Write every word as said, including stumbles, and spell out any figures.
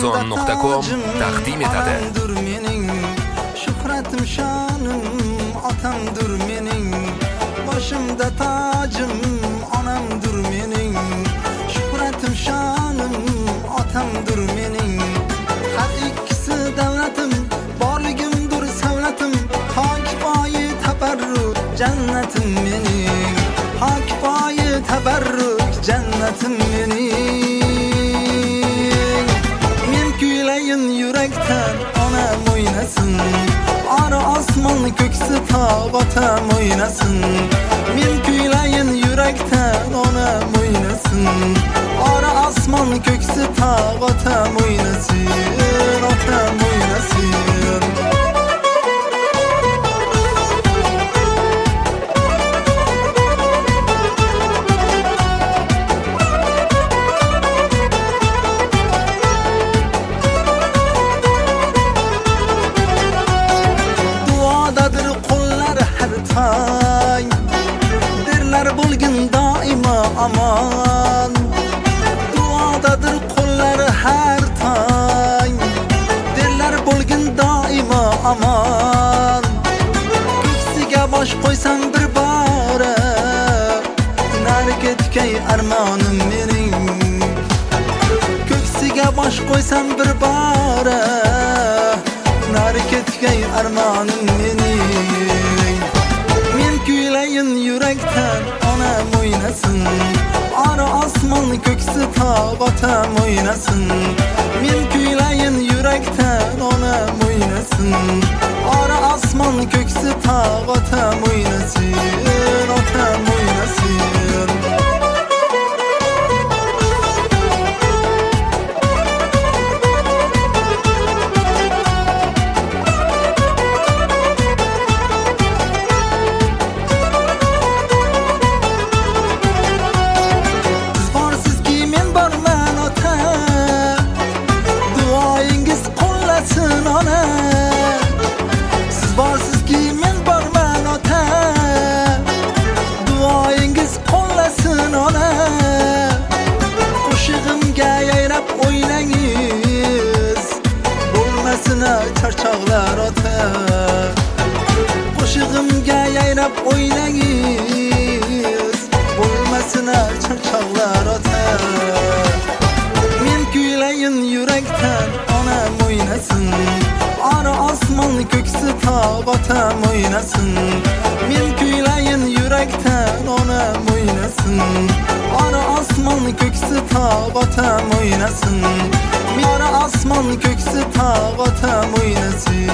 amazon nuqta com taqdim etadi. Shuhratim shonim otamdir mening, boshimda tojim onamdir mening. Shuhratim shonim otamdir mening, har ikkisi davlatim, borligimdir savlatim. Hokipoyi tabarruk jannatim mening, hokipoyi tabarruk jannatim mening. Men kuylayin yurakdan onam o'ynasin, ora osmon ko'ksi tog' otam o'ynasin. Men kuylayin yurakdan onam o'ynasin, ora osmon ko'ksi tog' otam o'ynasin, otam o'ynasin. Derler bulgin daima aman, duadadır qo'llar har tong. Derler bulgin daima aman, ko'ksiga bosh qo'ysam bir bora, nari ketgay armonim mening. Ko'ksiga bosh qo'ysam bir bora, nari ketgay armonim mening. Kuylayin yurakdan onam o'ynasin, ora osmon ko'ksi tog' otam o'ynasin. Men kuylayin yurakdan onam o'ynasin, ora osmon ko'ksi tog' otam o'ynasin, otam o'ynasin. Charchoqlar ota, qo'shig'imga yayrab o'ynangiz, bo'lmasin charchoqlar ota. Men kuylayin yurakdan onam o'ynasin, ora osmon ko'ksi tog' otam o'ynasin. Men kuylayin yurakdan onam o'ynasin, ora osmon ko'ksi tog' otam o'ynasin. Ora osmon ko'ksi tog' otam o'ynasin.